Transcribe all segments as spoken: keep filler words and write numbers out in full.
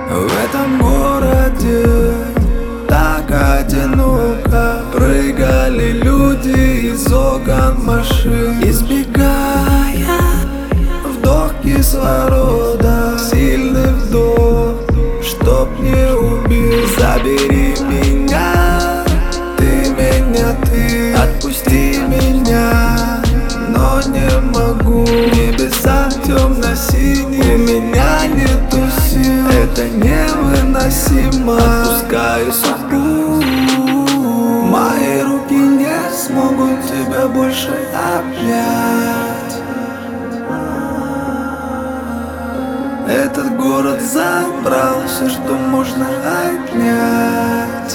В этом городе так одиноко, прыгали люди из окон машин, избегая вдох кислорода. Сильный вдох, чтоб не убил. Забери меня, ты меня, ты отпусти меня, но не могу. Небеса темно-синие, у меня нету сил, это невыносимо. Отпускаю судьбу, мои руки не смогут тебя больше обнять. Этот город забрал все, что можно отнять.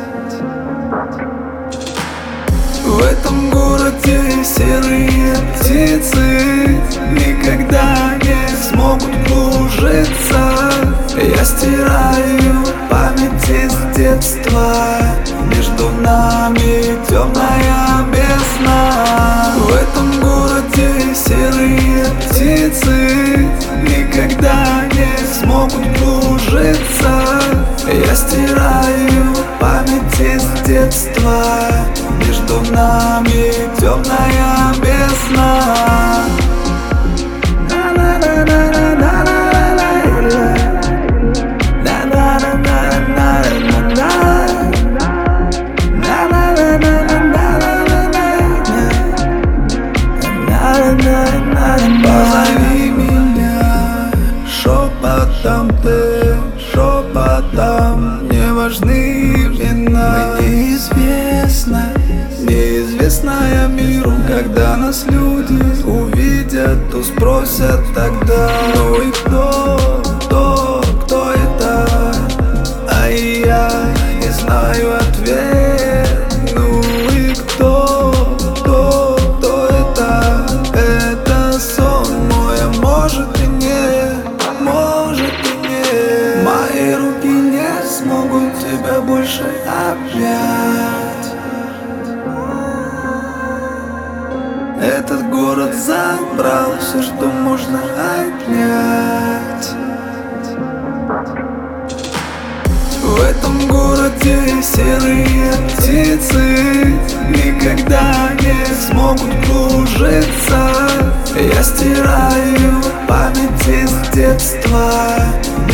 В этом городе серые птицы никогда не смогут кружиться. Я стираю память из детства, между нами темная бездна. В этом городе серые птицы никогда не смогут кружиться. Я стираю память из детства, между нами темная бездна. Позови меня шепотом, ты шепотом, не важны имена. Неизвестно, неизвестная миру, когда нас люди увидят, то спросят тогда: ну и кто, кто, кто это? А я не знаю ответ. Ну и кто, кто, кто это? Это сон мой, а может и нет, может и нет. Мои руки не смогут тебя больше обнять. Этот город забрал все, что можно отнять. В этом городе серые птицы никогда не смогут кружиться. Я стираю память из детства,